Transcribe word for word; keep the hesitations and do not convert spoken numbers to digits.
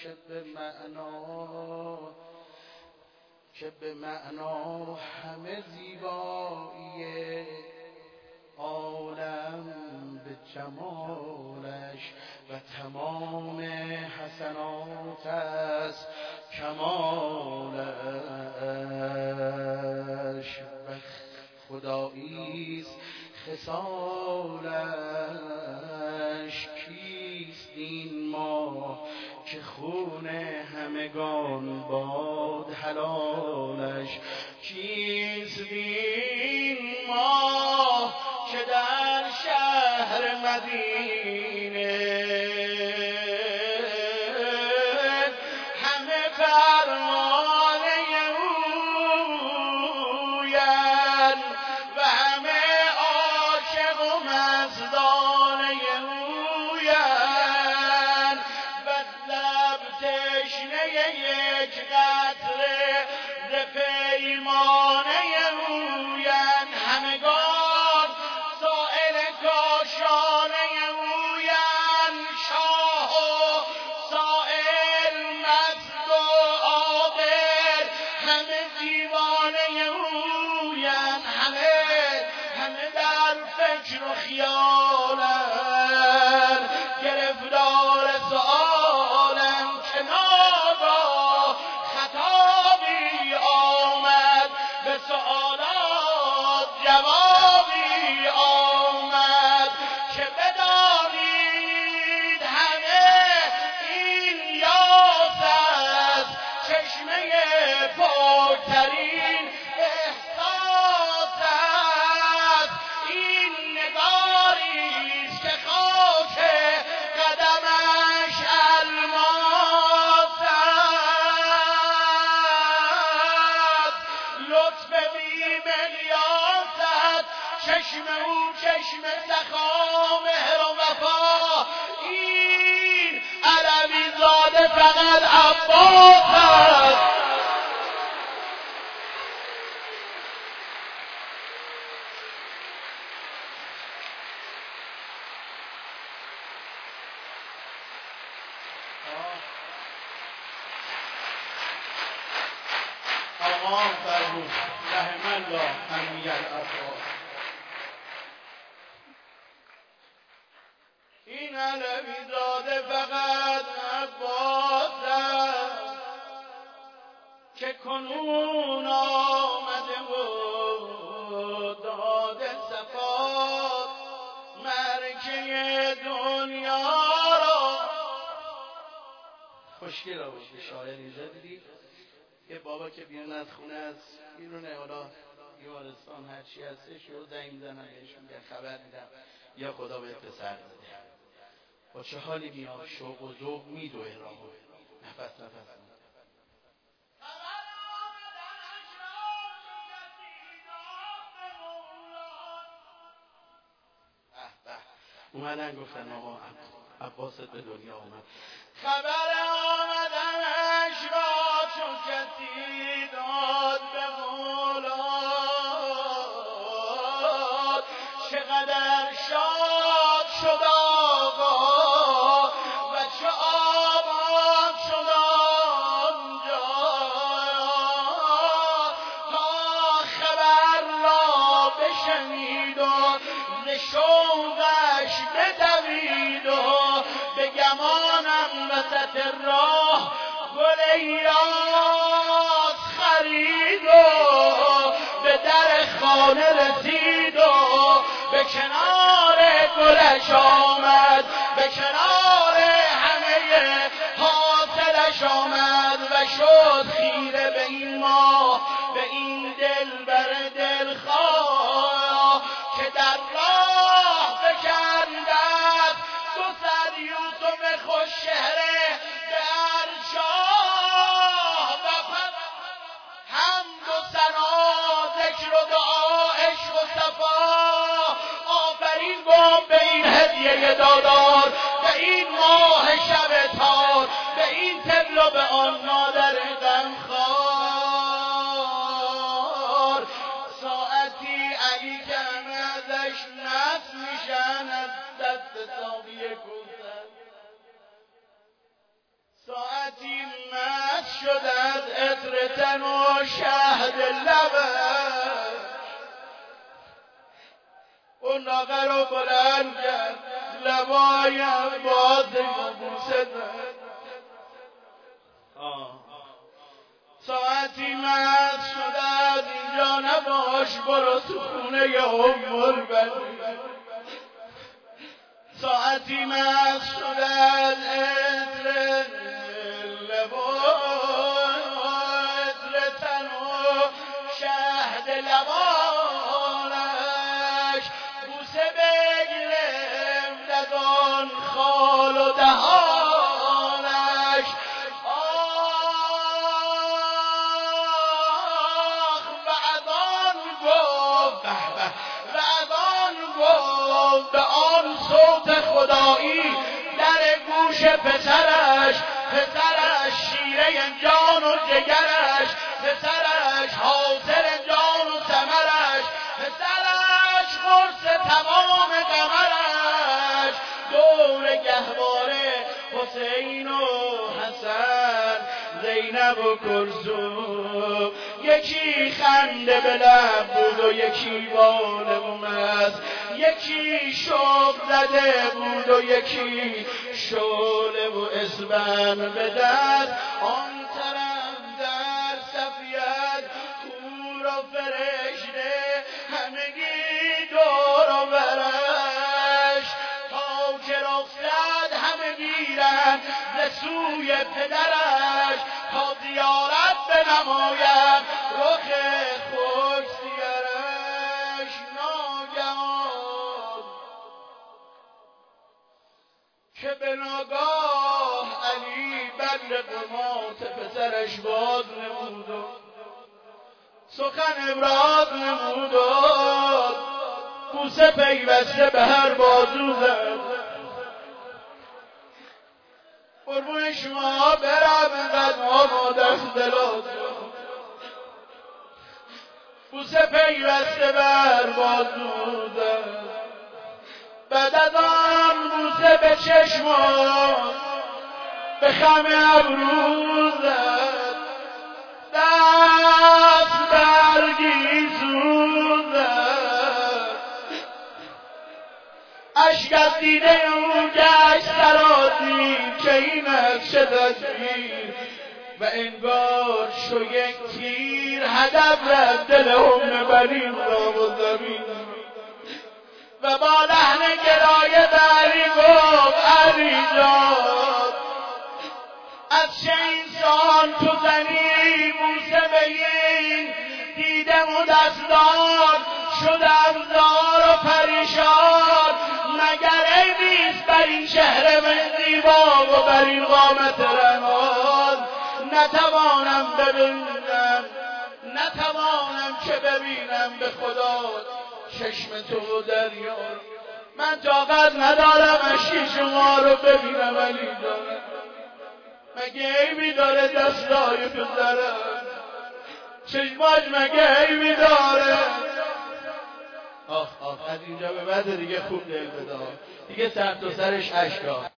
که به معنا که به معنا همه زیباییه، عالم به جمالش و تمام حسنات است کمالش، و خداییست خصالش. کیست این ما که خون همگان باد حلالش؟ کیست این ما که در شهر مدینه همه فرمانه اوین و همه عاشق و مزدانه اوین و لب تشنه یک قطره ز پیمانه اوین، همگان سائل کاشانه اوین، شاه و سائل مست و عاقل همه دیوانه اوین، همه همه در فکر و خیالن، گرفتار سؤالن که ناگاه خطابی آمد، به سؤالات جوابی آمد که بدانید همه این یاس است، چشمه پاکترین احساس است، این نگاریست که خاک قدمش الماس است، لطف بی مقیاس است، چشم او چشم سخا مهر و وفا، این علوی زاده فقط عباس است. آقا فرمود رحم الله امی العباس، این علوی زاده فقط عباس است که کنون آمده و داده صفات مرکه دنیا را. خوشگل بود که شاعری زدی یه بابا که بیرون از خونه از بیرونه، حالا بیمارستان هرچی هستش رو زنگ میزنم بهشون میگن خبر میدم یا خدا به پسر داده، با چه حالی میاد شوق و ذوق میدوه راهو، نفس نفس اومدن گفتن آقا عباست به دنیا آمد. خبر آمدنش را چون کسی داد به مولاد، چقدر شاد شد آقا و چه آباد شد آنجا، تا خبر را بشنید و ز شوقش بدوید و به گمانم وسط راه گل یاس خرید و به در خانه رسید و به کنار گلش آمد، به کنار همه حاصلش آمد و شد خیره به این ماه، به این دل بر دل خواه که در راه بکندد دو صد یوسف خوش چهره به ارشاه، و حمد و ثنا ذکر و دعا عشق و صفا آفرین گم به این هدیه دادار، به این ماه شب تار، به این طفل و به آن مادر غمخوار. ساعتی علی که همه ازش نفس میشن از دست ساقی کوثر، ساعتی شد از عطر تن و شهد لبش، اون ناقه رو بلند کرد لبایم باز بوسه داد. ساعتی مست شد از اینجا نباش، برو تو خونه ام البنین. ساعتی مست شد از عطر لباش، عطر تن و شهد لبانش، بوسه بگیرم ددان خال و دهانش. آخ بعدان گفت بعدان گفت به آن صوت خدایی در گوش پسرش، پسرش شیره جان و جگرش، پسرش حاصل جان و ثمرش، پسرش قرص تمام قمرش. دور گهواره حسین و حسن، زینب و کلثوم، یکی خنده به لب بود و یکی بالم است، یکی شوق زده بود و یکی شعله و اسبم به دست. آن طرف در صفیت کور و فرشته همگی دور و برش، تا که رخصت همه گیرند ز سوی پدرش، تا زیارت بنماید رخ خوش سیرش. ناگهان که به ناگاه علی بدر قمات پسرش باز نمود و سخن ابراز نمود و بوسه پیوسته به هر بازو زد. قربون شما برم زد ما دست دلات، بوسه پیوسته بر بازو زد. بعد از آن بوسه به چشمان به خم ابرو زد، دست برگیزون زد. اشک از دیده او گشت سرازیر که این از چه تدبیر، و انگار شو یک تیر هدف رفت دل ام برین را و زمین. و با لحن گرایه بری گفت علی جان، از چه انسان تو زنی بوسه به این دیدم و دستان، شدم زار و پریشان. مگر عیبیست بر این چهره من زیبا و بر این قامت رنان، نتوانم ببینم نتوانم که ببینم به خدا چشم تو دریا. من طاقت ندارم اشکی شما رو ببینم علی جان، مگه عیبی داره دستای پسرم، چشماش مگه عیبی داره؟ آخ آخ از اینجا به بعد دیگه خوب دل بده، دیگه سر تا سرش اشکا.